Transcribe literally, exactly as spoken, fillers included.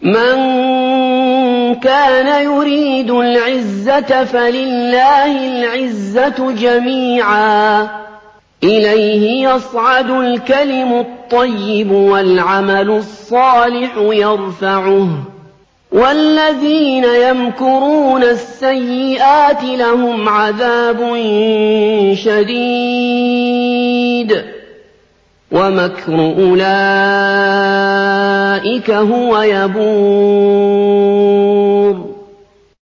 مَن كَانَ يُرِيدُ الْعِزَّةَ فَلِلَّهِ الْعِزَّةُ جَمِيعًا ۚ إِلَيْهِ يَصْعَدُ الْكَلِمُ الطَّيِّبُ وَالْعَمَلُ الصَّالِحُ يَرْفَعُهُ ۚ وَالَّذِينَ يَمْكُرُونَ السَّيِّئَاتِ لَهُمْ عَذَابٌ شَدِيدٌ ۖ وَمَكْرُ أُولَٰئِكَ هُوَ يَبُورُ